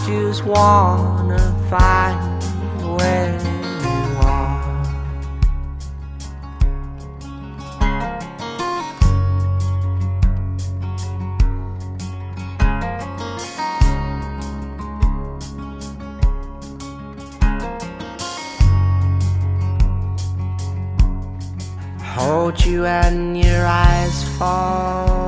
just wanna find where you are. Hold you and your eyes fall